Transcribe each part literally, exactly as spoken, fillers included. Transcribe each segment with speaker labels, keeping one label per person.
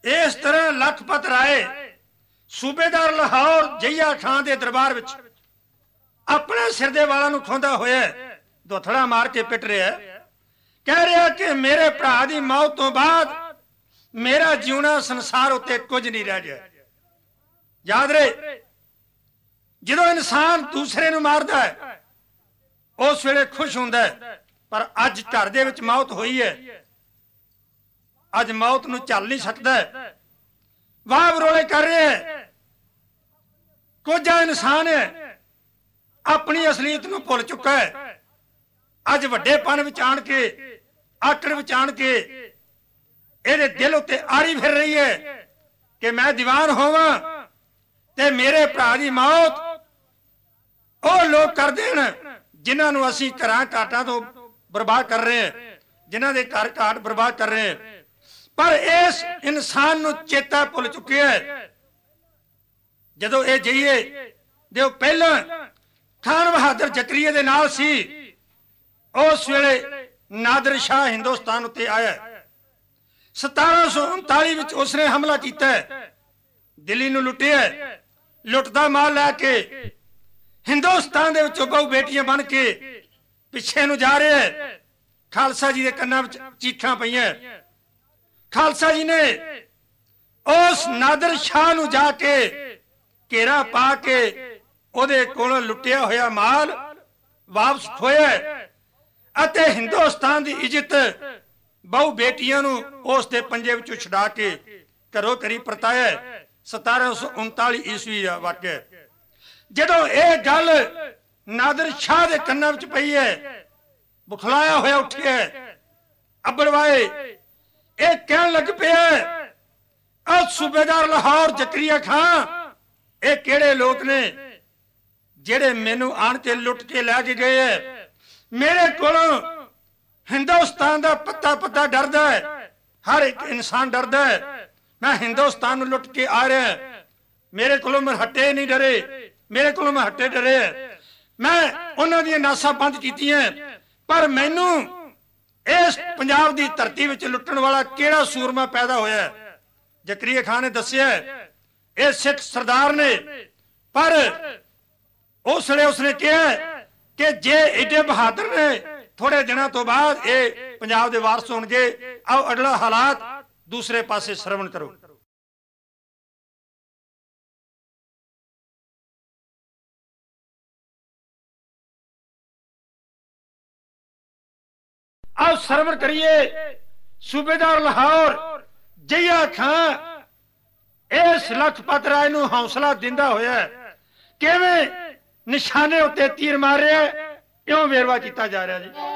Speaker 1: इस तरह लखपत राय सूबेदार लाहौर जहिया खां दे दरबार विच अपने सिर दे वालों नूं खोंदा होया दोथड़ा मार के पिट रहा है, कह रहा कि मेरे भरा दी मौत तो बाद मेरा जीवना संसार उत्ते कुछ नहीं रह गया। याद रहे जो इंसान दूसरे नूं मारदा है उस वेले खुश हुंदा है, पर अज घर दे विच मौत हुई है, अज मौत नूं झल नहीं सकदा, वाह वरोले कर रहे हैं। कुछ इंसान है अपनी असलीयत नूं भुल चुका है, अज वड्डेपन विच आण के आकड़ विच आण के इहदे दिल उत्ते आरी फिर रही है कि मैं दीवान होवां ते मेरे भरा दी मौत ਉਹ लोग कर देन जिन्हां नूं असीं घरां घाटां तो बर्बाद कर रहे हैं, जिन्हां दे घर घाट बर्बाद कर रहे हैं। पर इस इंसान नूं चेता भुल चुके है। जदों ये जाइए जो पहला खान बहादुर जकरिया दे नाल सी, उस वेले नादिर शाह हिंदुस्तान उत्ते आया। सतारह सौ उनताली विच उसने हमला किया, दिल्ली नूं लुटिया, लुटदा माल लैके हिंदुस्तान दे विचों बहु बेटियां बन के पिछे नूं जा रहे। खालसा जी दे कन्नां विच चीखां पईयां। खालसा जी ने उस नादिर शाह नूं जाके घेरा पा के ओदे कोलों लुटिया होया माल वापस खोया अते हिंदुस्तान की इज्जत बहु बेटियां नूं उस दे पंजे विचों छुड़ा के घरों घरी परताया। सतारह सौ उनताली ईस्वी का वाक्य। जदों यह गल नादिर शाह के कन्नां विच पई है, बुखलाया होया उठिया अबड़वाए ये कहन लग पिया सूबेदार लाहौर जकरिया खां ये किहड़े लोग ने जेड़े मैनू आण के लुट के लैके गए है। मेरे कोलों हिंदुस्तान का पत्ता पत्ता डरदा है, हर एक इंसान डरदा है। मैं हिंदुस्तान नूं लुट के आ रहा, मेरे कोलों मरहट्टे नहीं डरे, मेरे कोलों मरहट्टे डरे। मैं उन्हां दी नासां बंद कीतियां, पर मैनू इस पंजाब की धरती विच लुटण वाला किहड़ा सूरमा पैदा होया। जकरिया खान ने दस्सिया ये सिख सरदार ने, पर उस वेले उसने कहा कि जे एडे बहादुर ने थोड़े दिनों तो बाद ये पंजाब के वारस होणगे। आओ अगला हालात दूसरे पासे श्रवण करो। आओ सरवर करिए सूबेदार लाहौर जहिया खां इस लखपत राय नूं हौसला दिंदा होया किवें निशाने उत्ते तीर मारे, इउं वेरवा किया जा रहा जी।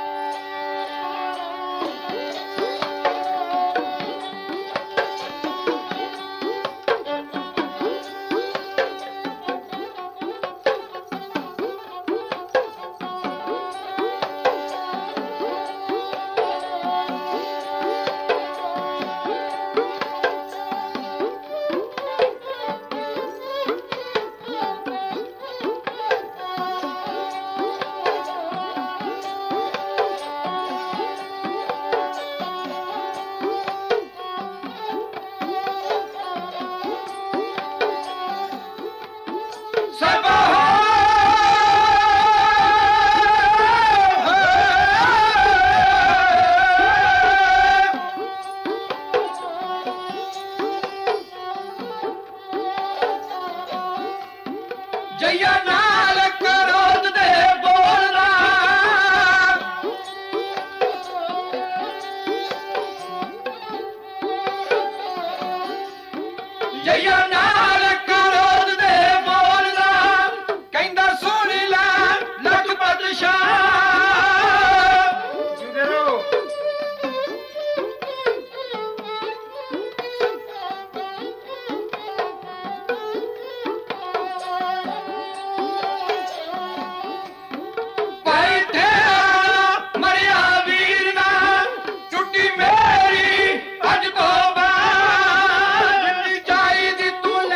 Speaker 2: तू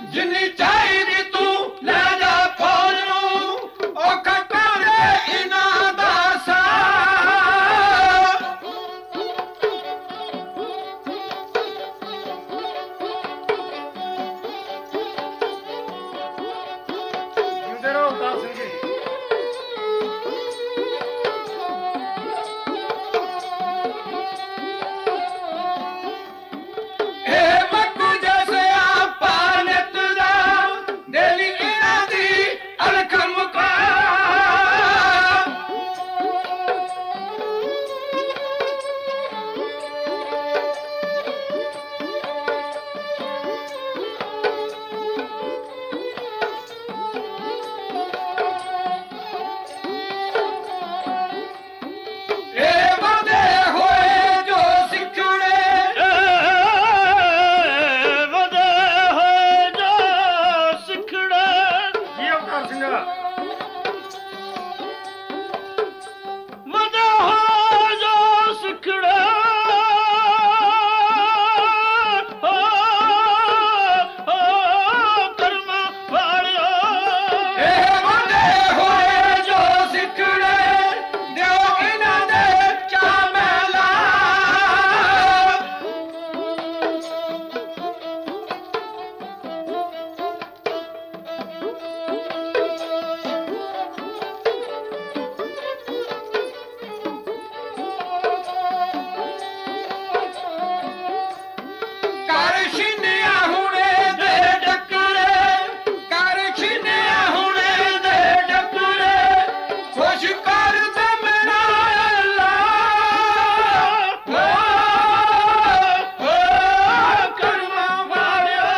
Speaker 2: ਜਿੰਨੀ ਚਾਹੀਦੀ ਤੂੰ ਲੈ ਜਾ ਫੌਜ ਨੂੰ ਉਹ ਖਟਾਰੇ ਇਹਨਾਂ ਦਾ ਸਾ
Speaker 1: ਜਿਉਂਦੇ ਰਹੋ ਅਵਤਾਰ ਸਿੰਘ ਜੀ।
Speaker 2: ਇਹ ਮੱਕੂ ਜੈਸਿਆ ਪਾਨਤ ਦਾ ਦਿਲ ਇਹਨਾਂ ਦੀ ਅਲਖ ਮੁਕਾ ਇਹ ਵਧੇ ਹੋਏ ਜੋ ਸਿੱਖਣੇ
Speaker 3: ਵਧੇ ਹੋਏ ਜੋ ਸਿੱਖੜੇ
Speaker 1: ਜੀ ਅਵਤਾਰ ਸਿੰਘ।
Speaker 3: ਵਧੇ ਹੋਏ ਜੋ ਸਿੱਖੜੇ ਹੋ ਹੋ ਕਰਮਾਂ ਵਾਲਿਓ
Speaker 2: ਇਹ ਵਧੇ ਹੋਏ ਜੋ ਸਿੱਖਣੇ ਦਿਓ ਇਹਨਾਂ ਦੇ ਚਾਮਲਾ ਕਰ ਛਿੰਨਿਆ ਹੁਣੇ ਦੇ ਡੱਕਰੇ ਕਰ ਛਿੰਨਿਆ ਹੁਣੇ ਦੇ ਡੱਕਰੇ ਖੁਸ਼ ਕਰ ਦੇ ਮੇਰਾ ਅੱਲਾ ਹੋ ਹੋ ਕਰਮਾਂ ਵਾਲਿਓ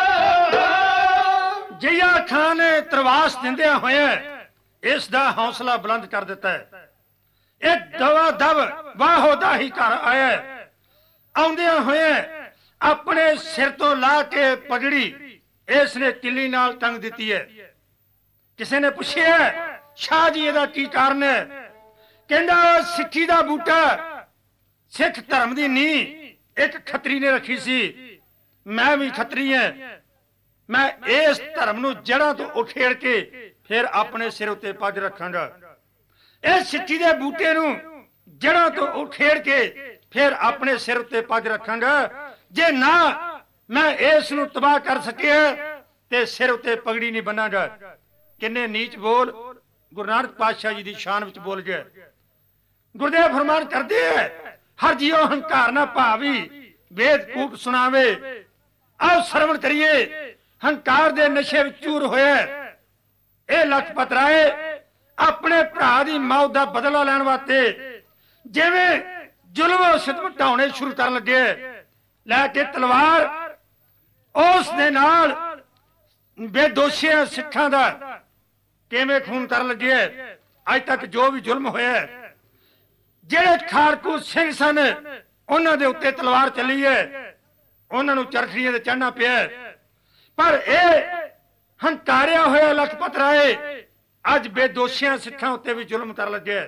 Speaker 1: ਜਈਆ ਖਾਨ ਨੇ ਤਰਵਾਸ ਦਿੰਦਿਆਂ ਹੋਇਆ ਇਸ ਦਾ ਹੌਸਲਾ ਬੁਲੰਦ ਕਰ ਦਿੱਤਾ ਹੈ। ਇਹ ਦਵਾ ਦਵ ਵਾਹੋ ਦਾ ਹੀ ਘਰ ਆਇਆ ਹੈ। ਆਉਂਦਿਆਂ ਹੋਇਆ ਆਪਣੇ ਸਿਰ ਤੋਂ ਲਾ ਕੇ ਪਗੜੀ ਇਸ ਨੇ ਕਿੱਲੀ ਨਾਲ ਟੰਗ ਦਿੱਤੀ ਹੈ। ਕਿਸੇ ਨੇ ਪੁੱਛਿਆ ਸ਼ਾਹ ਜੀ ਇਹਦਾ ਕੀ ਕਾਰਨ ਹੈ? ਕਹਿੰਦਾ ਸਿੱਖੀ ਦਾ ਬੂਟਾ ਸਿੱਖ ਧਰਮ ਦੀ ਨੀਂਹ ਇੱਕ ਖੱਤਰੀ ਨੇ ਰੱਖੀ ਸੀ। ਮੈਂ ਵੀ ਖੱਤਰੀ ਹਾਂ। ਮੈਂ ਇਸ ਧਰਮ ਨੂੰ ਜੜ੍ਹਾਂ ਤੋਂ ਉਖੇੜ ਕੇ ਫਿਰ ਆਪਣੇ ਸਿਰ ਉੱਤੇ ਪੱਗ ਰੱਖਾਂਗਾ। ਇਹ ਸਿੱਖੀ ਦੇ ਬੂਟੇ ਨੂੰ ਜੜ੍ਹਾਂ ਤੋਂ ਉਖੇੜ ਕੇ ਫਿਰ ਆਪਣੇ ਸਿਰ ਉੱਤੇ ਪੱਗ ਰੱਖਾਂਗਾ। ਜੇ ਨਾ ਮੈਂ ਇਸ ਨੂੰ ਤਬਾਹ ਕਰ ਸਕਿਆ ਤੇ ਸਿਰ ਉੱਤੇ ਪਗੜੀ ਨਹੀਂ ਬੰਨਾਂਗਾ। ਕਿੰਨੇ ਨੀਚ ਬੋਲ ਗੁਰੂ ਨਾਨਕ ਪਾਤਸ਼ਾਹ ਜੀ ਦੀ ਸ਼ਾਨ ਵਿੱਚ ਬੋਲ ਗਿਆ। ਗੁਰਦੇਵ ਫਰਮਾਨ ਕਰਦੇ ਹੈ ਹਰ ਜੀਓ ਹੰਕਾਰ ਨਾ ਭਾਵੀ ਵੇਦ ਕੂਪ ਸੁਣਾਵੇ। ਆਓ ਸਰਵਣ ਕਰੀਏ ਹੰਕਾਰ ਦੇ ਨਸ਼ੇ ਵਿੱਚ ਚੂਰ ਹੋਇਆ ਇਹ ਲਖਪਤ ਰਾਏ ਆਪਣੇ ਭਰਾ ਦੀ ਮੌਤ ਦਾ ਬਦਲਾ ਲੈਣ ਵਾਸਤੇ ਜਿਵੇਂ ਜ਼ੁਲਮ ਸਿਤਮ ਢਾਉਣੇ ਸ਼ੁਰੂ ਕਰਨ ਲੱਗੇ ਲੈ ਕੇ ਤਲਵਾਰ ਉਸ ਦੇ ਨਾਲ ਬੇਦੋਸ਼ੀਆਂ ਸਿੱਖਾਂ ਦਾ ਕਿਵੇਂ ਖੂਨ ਕਰਨ ਲੱਗੇ। ਅੱਜ ਤੱਕ ਜੋ ਵੀ ਜ਼ੁਲਮ ਹੋਇਆ ਜਿਹੜੇ ਖਾਰਕੂ ਸਿੰਘ ਸਨ ਉਹਨਾਂ ਦੇ ਉੱਤੇ ਤਲਵਾਰ ਚੱਲੀ ਹੈ। ਉਹਨਾਂ ਨੂੰ ਚਰਖੜੀਆਂ ਤੇ ਚੜ੍ਹਨਾ ਪਿਆ। ਪਰ ਇਹ ਹੰਕਾਰਿਆ ਹੋਇਆ ਲਖਪਤ ਰਾਏ ਅੱਜ ਬੇਦੋਸ਼ੀਆਂ ਸਿੱਖਾਂ ਉੱਤੇ ਵੀ ਜ਼ੁਲਮ ਕਰਨ ਲੱਗਿਆ।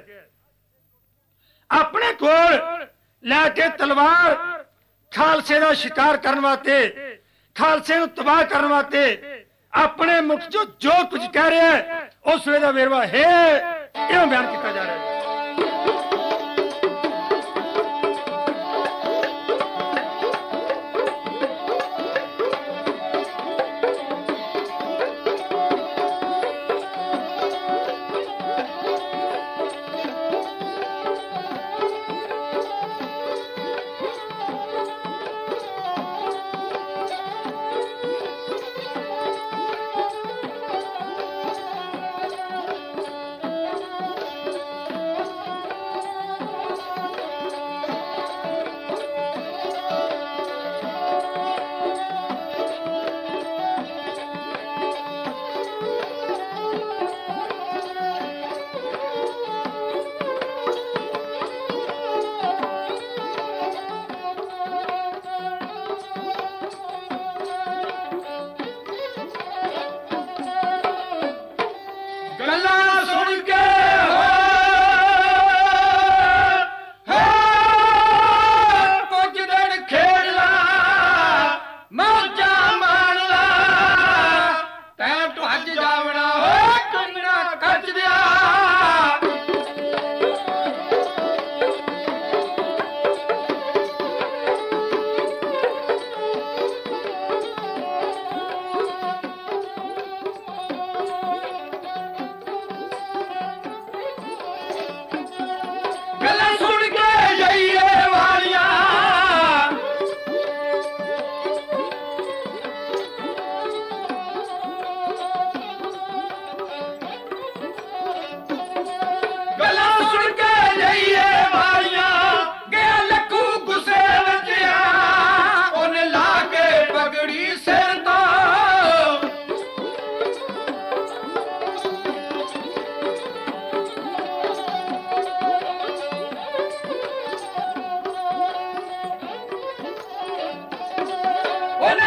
Speaker 1: ਆਪਣੇ ਕੋਲ ਲੈ ਕੇ ਤਲਵਾਰ ਖਾਲਸੇ ਦਾ ਸ਼ਿਕਾਰ ਕਰਨ ਵਾਸਤੇ ਖਾਲਸੇ ਨੂੰ ਤਬਾਹ ਕਰਨ ਵਾਸਤੇ ਆਪਣੇ ਮੁਖ ਚੋਂ ਜੋ ਕੁਝ ਕਹਿ ਰਿਹਾ ਹੈ ਉਸ ਵੇਲੇ ਦਾ ਵੇਰਵਾ ਹੈ ਇਹ ਬਿਆਨ ਕੀਤਾ ਜਾ ਰਿਹਾ ਹੈ।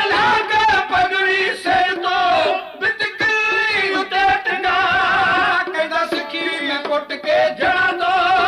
Speaker 2: ਲਾਗੇ ਪਗੜੀ ਸਿਰ ਤੋਂ ਬਿਤਕਲੀ ਉਤੇ ਟੰਗਾ ਕਹਿੰਦਾ ਸਿੱਖੀ ਮੈਂ ਕੁੱਟ ਕੇ ਜੜਾ ਦੋ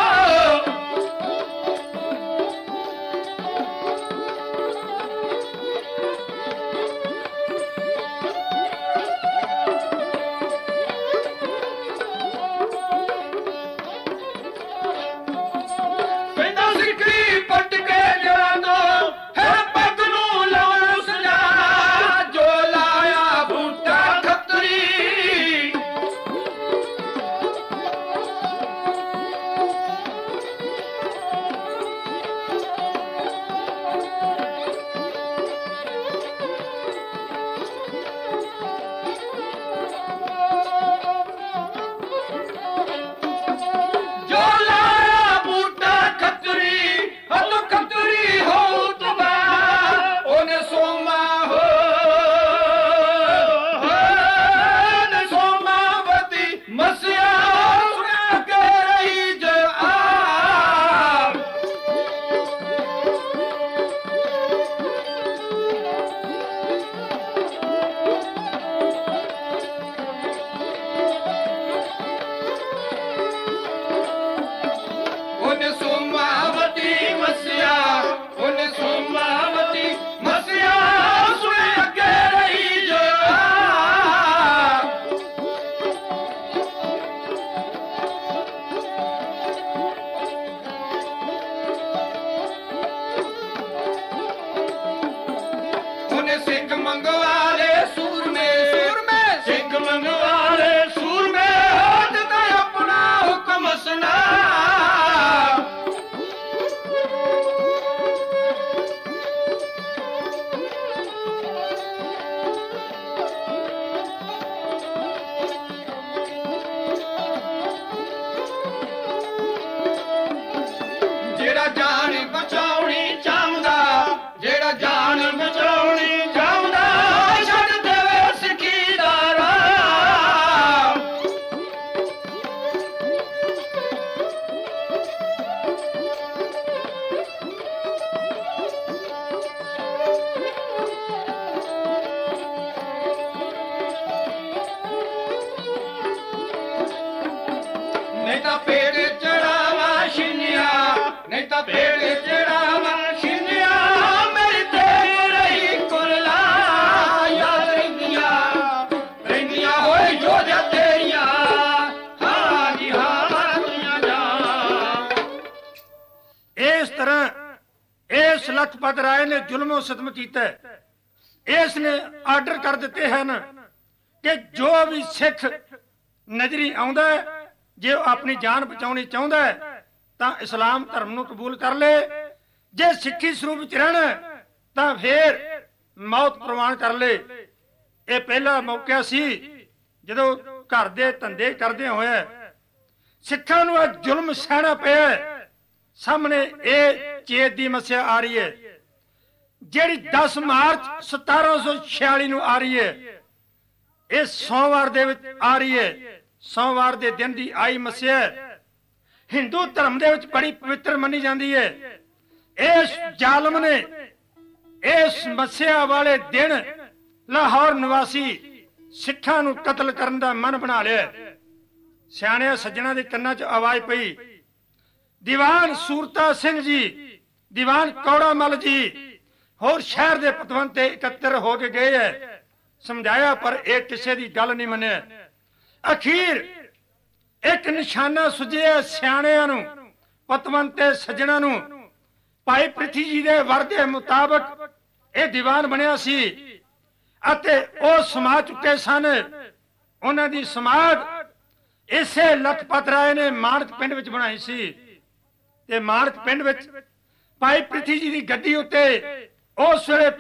Speaker 2: ਨਹੀਂ ਤਾਂ ਪੇੜ ਚੜਾਵਾ ਛਿੰਨਿਆ ਨਹੀਂ ਤਾਂ ਪੇੜ ਚੜਾਵਾ ਛਿੰਨਿਆ ਮੇਰੀ ਤੇ ਰਹੀ ਕੁਰਲਾ ਯਾਦ ਰਹਿੰਦੀਆਂ ਰਹਿੰਦੀਆਂ ਹੋਏ ਯੋਧਿਆ ਤੇਰੀਆਂ ਹਾਂ ਜੀ ਹਾਂ ਮਰਦੀਆਂ ਜਾ।
Speaker 1: ਇਸ ਤਰ੍ਹਾਂ ਇਸ ਲਖਪਤ ਰਾਏ ਨੇ ਜ਼ੁਲਮੋ ਸਤਮ ਕੀਤਾ। ਇਸ ਨੇ ਆਰਡਰ ਕਰ ਦਿੱਤੇ ਹਨ ਕਿ ਜੋ ਵੀ ਸਿੱਖ ਨਜ਼ਰੀ ਆਉਂਦਾ ਜੇ ਉਹ ਆਪਣੀ ਜਾਨ ਬਚਾਉਣੀ ਚਾਹੁੰਦਾ ਤਾਂ ਇਸਲਾਮ ਧਰਮ ਨੂੰ ਕਬੂਲ ਕਰ ਲੇ, ਜੇ ਸਿੱਖੀ ਸਰੂਪ ਵਿੱਚ ਰਹਿਣਾ ਤਾਂ ਫੇਰ ਮੌਤ ਪ੍ਰਵਾਨ ਕਰ ਲੇ। ਇਹ ਪਹਿਲਾ ਮੌਕਾ ਸੀ ਜਦੋਂ ਘਰ ਦੇ ਧੰਦੇ ਕਰਦੇ ਹੋਏ ਸਿੱਖਾਂ ਨੂੰ ਇਹ ਜ਼ੁਲਮ ਸਹਿਣਾ ਪਿਆ। ਸਾਹਮਣੇ ਇਹ ਚੇਤ ਦੀ ਮੱਸਿਆ ਆ ਰਹੀ ਹੈ ਜਿਹੜੀ ਦਸ ਮਾਰਚ ਸਤਾਰਾਂ ਸੌ ਛਿਆਲੀ ਨੂੰ ਆ ਰਹੀ ਹੈ। ਇਹ ਸੋਮਵਾਰ ਦੇ ਵਿੱਚ ਆ ਰਹੀ ਹੈ। ਸੋਮਵਾਰ ਦੇ ਦਿਨ ਦੀ ਆਈ ਮੱਸਿਆ ਹਿੰਦੂ ਧਰਮ ਦੇ ਵਿੱਚ ਬੜੀ ਪਵਿੱਤਰ ਮੰਨੀ ਜਾਂਦੀ ਹੈ। ਇਸ ਜ਼ਾਲਮ ਨੇ ਇਸ ਮੱਸਿਆ ਵਾਲੇ ਦਿਨ ਲਾਹੌਰ ਨਿਵਾਸੀ ਸਿੱਖਾਂ ਨੂੰ ਕਤਲ ਕਰਨ ਦਾ ਮਨ ਬਣਾ ਲਿਆ। ਸਿਆਣਿਆਂ ਸੱਜਣਾ ਦੇ ਕੰਨਾਂ 'ਚ ਆਵਾਜ਼ ਪਈ। ਦੀਵਾਨ ਸੂਰਤਾ ਸਿੰਘ ਜੀ, ਦੀਵਾਨ ਕੌੜਾ ਮੱਲ ਜੀ ਹੋਰ ਸ਼ਹਿਰ ਦੇ ਪਤਵੰਤ ਤੇ ਇਕੱਤਰ ਹੋ ਕੇ ਗਏ ਹੈ। ਸਮਝਾਇਆ ਪਰ ਇਹ ਕਿਸੇ ਦੀ ਗੱਲ ਨਹੀਂ ਮੰਨਿਆ। ਅਖੀਰ ਇੱਕ ਨਿਸ਼ਾਨਾ ਸੁਝਿਆ ਸਿਆਣਿਆਂ ਨੂੰ, ਪਤਵੰਤ ਤੇ ਸੱਜਣਾ ਨੂੰ। ਭਾਈ ਪ੍ਰਿਥੀ ਜੀ ਦੇ ਵਰ ਦੇ ਮੁਤਾਬਕ ਇਹ ਦੀਵਾਨ ਬਣਿਆ ਸੀ ਅਤੇ ਉਹ ਸਮਾ ਚੁੱਕੇ ਸਨ। ਉਹਨਾਂ ਦੀ ਸਮਾਧ ਇਸੇ ਲਖਪਤ ਰਾਏ ਨੇ ਮਾਣਕ ਪਿੰਡ ਵਿੱਚ ਬਣਾਈ ਸੀ ਤੇ ਮਾਣਕ ਪਿੰਡ ਵਿੱਚ ਭਾਈ ਪ੍ਰਿਥੀ ਜੀ ਦੀ ਗੱਦੀ ਉੱਤੇ ਉਸ ਵੇਲੇ